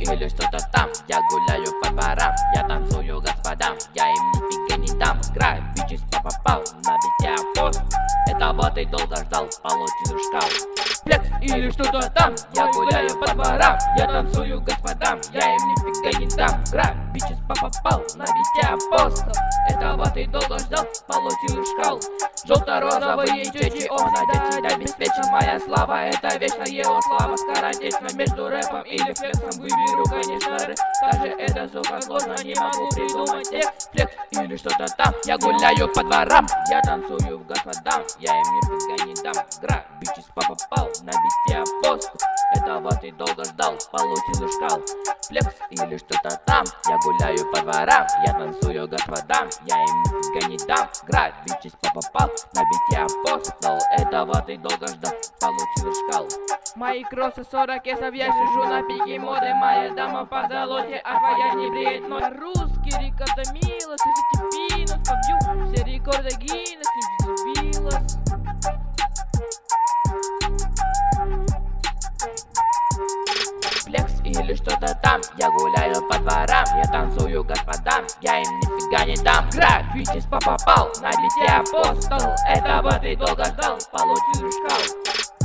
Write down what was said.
или что-то там. Я гуляю по дворам, я танцую господам. Я им нифига не дам. Играю, бичес попал на бите пост. Этого ты долго ждал, получил шкал. Флекс или что-то там. Я гуляю по дворам, я танцую господам. Я им нифига не дам. Играю, бичес попал на бите пост. Этого ты долго ждал, получил шкал. Желто-розовые чечи, он надеть обеспечен. Моя слава, это вечная его слава. Скоротечно между рэпом или флексом. Выберу, конечно, рэп. Даже это, сука, сложно, не могу придумать текст. Флекс или что-то там. Я гуляю по дворам, я танцую в господам. Я им нифига не дам. Гра, бичес попал на бите пост. Этого ты долго ждал, получил шкал. Флекс или что-то там. Я гуляю по дворам, я танцую господам. Я им нифига не дам. Гра, бичес попал на бите пост. Этого ты долго ждал, получил шкал. Мои кроссы 40 кесов, я сижу на пике моды. Моя дама по золоте, а твоя не бреет нос. Русский Рикардо Милос, если Пинос побью все рекорды Гиннес, не сбилась. Флекс или что-то там. Я гуляю по дворам, я танцую господам. Я им нифига не дам. Гра, бичес попал на бите апостол. Этого ты долго ждал, получил шкал.